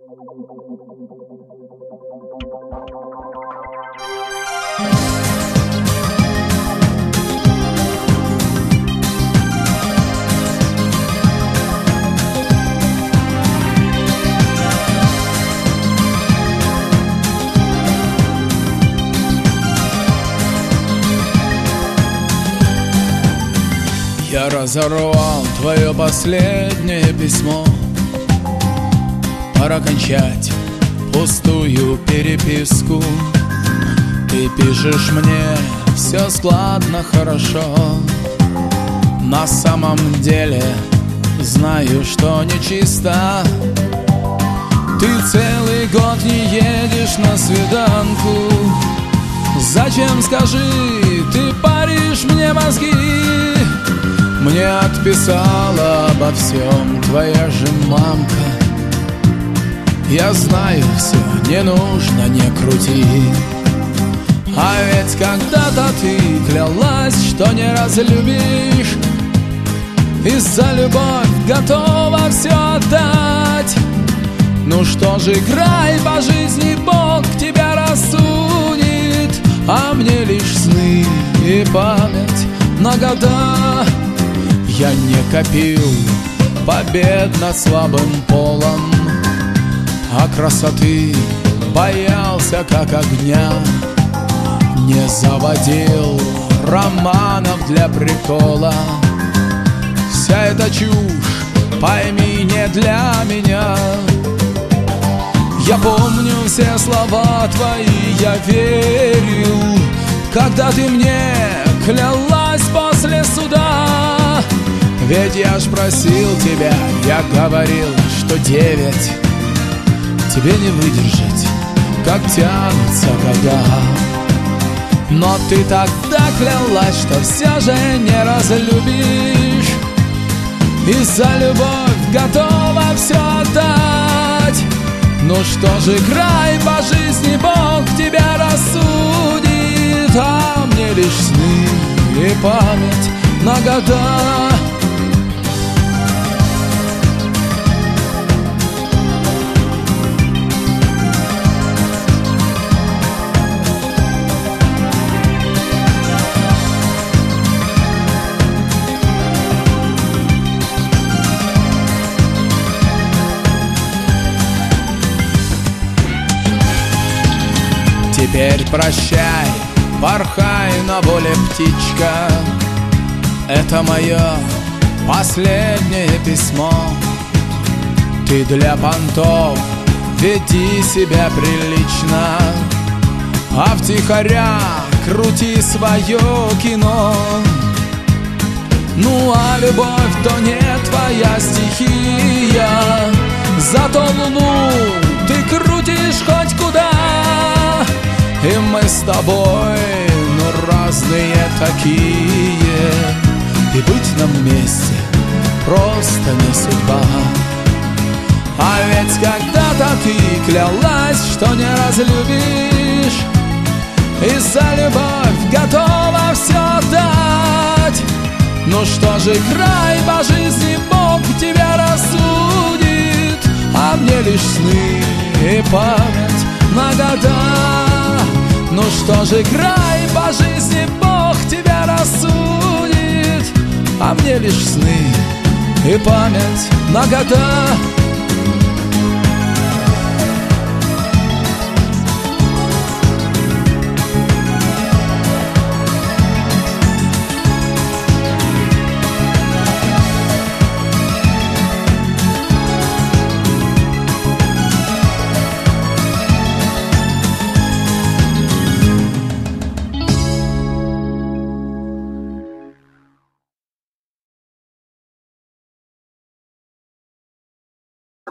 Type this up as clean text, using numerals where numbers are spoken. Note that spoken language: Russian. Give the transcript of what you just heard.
Я разорвал твое последнее письмо. Пора кончать пустую переписку. Ты пишешь мне, все складно, хорошо. На самом деле знаю, что нечисто. Ты целый год не едешь на свиданку. Зачем, скажи, ты паришь мне мозги? Мне отписала обо всем твоя же мамка. Я знаю все, не нужно, не крути. А ведь когда-то ты клялась, что не разлюбишь, и за любовь готова все отдать. Ну что ж, играй по жизни, Бог тебя рассудит. А мне лишь сны и память на года. Я не копил побед над слабым полом, а красоты боялся как огня. Не заводил романов для прикола. Вся эта чушь, пойми, не для меня. Я помню все слова твои, я верил, когда ты мне клялась после суда. Ведь я ж просил тебя, я говорил, что 9 тебе не выдержать, как тянутся года. Но ты тогда клялась, что все же не разлюбишь, и за любовь готова все отдать. Ну что ж, играй по жизни, Бог тебя рассудит. А мне лишь сны и память на года. Теперь прощай, порхай на воле, птичка. Это мое последнее письмо. Ты для понтов веди себя прилично, а втихаря крути свое кино. Ну а любовь то не твоя стихия, зато луну ты крутишь хоть куда. И мы с тобой, ну, разные такие, и быть нам вместе просто не судьба. А ведь когда-то ты клялась, что не разлюбишь, и за любовь готова все отдать. Ну что же, играй по жизни, Бог тебя рассудит. А мне лишь сны и память на года. Ну что же, играй по жизни, Бог тебя рассудит. А мне лишь сны и память на года.